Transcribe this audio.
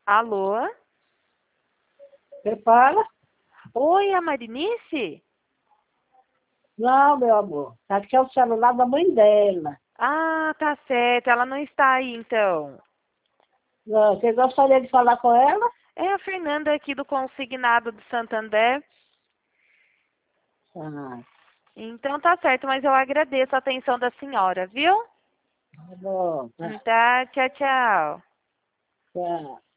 Alô? Você fala? Oi, a Marinice? Não, meu amor. Aqui é o celular da mãe dela. Ah, tá certo. Ela não está aí, então. Não, você gostaria de falar com ela? É a Fernanda aqui do Consignado do Santander. Ah, Então tá certo, mas eu agradeço a atenção da senhora, viu? tá bom. Tá, Tá, tchau, tchau. tá.